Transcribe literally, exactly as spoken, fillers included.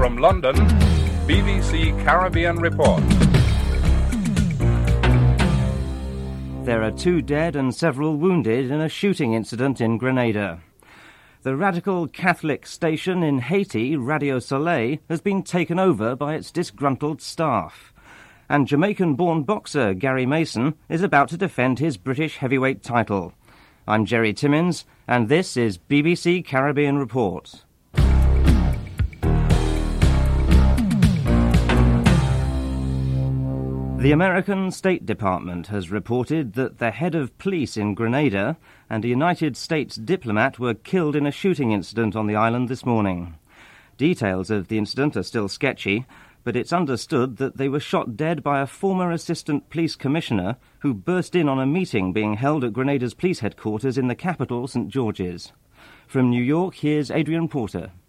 From London, B B C Caribbean Report. There are two dead and several wounded in a shooting incident in Grenada. The radical Catholic station in Haiti, Radio Soleil, has been taken over by its disgruntled staff. And Jamaican-born boxer Gary Mason is about to defend his British heavyweight title. I'm Jerry Timmins, and this is B B C Caribbean Report. The American State Department has reported that the head of police in Grenada and a United States diplomat were killed in a shooting incident on the island this morning. Details of the incident are still sketchy, but it's understood that they were shot dead by a former assistant police commissioner who burst in on a meeting being held at Grenada's police headquarters in the capital, Saint George's. From New York, here's Adrian Porter.